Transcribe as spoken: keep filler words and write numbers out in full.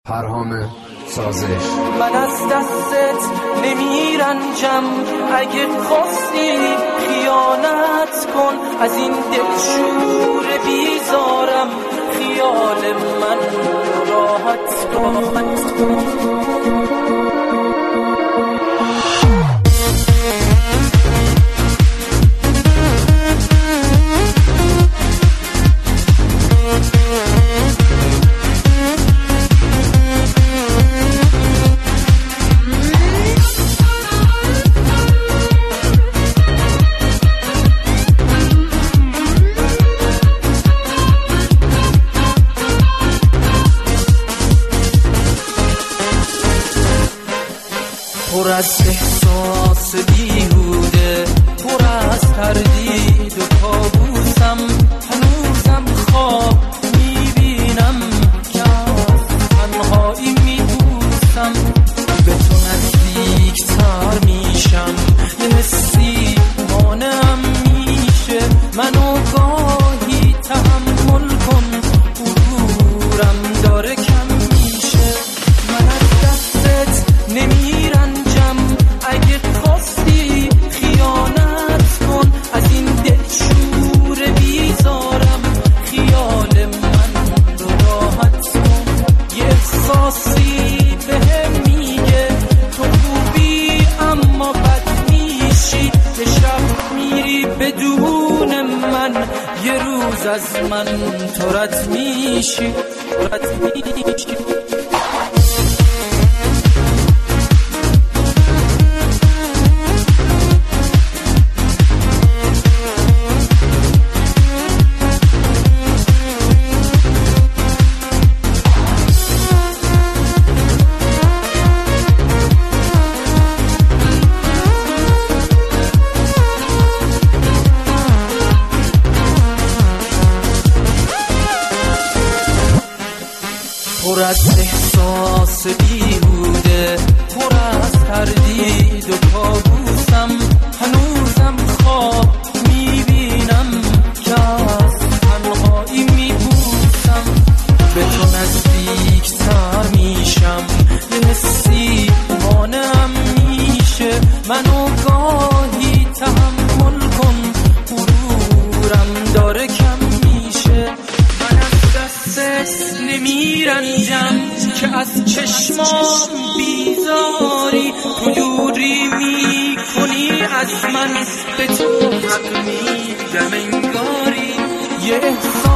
پرهام سازش. من از دستت نمیرنجم، اگه خواستی خیانت کن، از این دلشور بیزارم خیال من راحت کن. پر از احساس بیهوده، پر از تردید و کابوسم، هنوزم خواب میبینم که از تنهایی میبوسم. به تو نزدیک تر میشم، یه حسی مانعم میشه، منو گاهی تحمل کن، غرورم داره کم میشه. من از دستت نمیرم، اگه خواستی خیانت کن، از این دلشور بیزارم خیال من رو راحت کن. یه احساسی بهم میگه تو خوبی اما بد میشی، یه شب میری بدون من، یه روز از من تو رد میشی رد میشی. پر از احساس بیهوده، پر از تردید و کابوسم، هنوزم خواب میبینم که از تنهایی میبوسم. به تو نزدیک تر میشم، یه حسی مانعم میشه، منو گاهی تحمل کن، غرورم داره کم میشه. من از دستت نمیرنجم که از چشمام بیزاری، تو دوری میکنی از من، به تو حق میدم انگاری. یه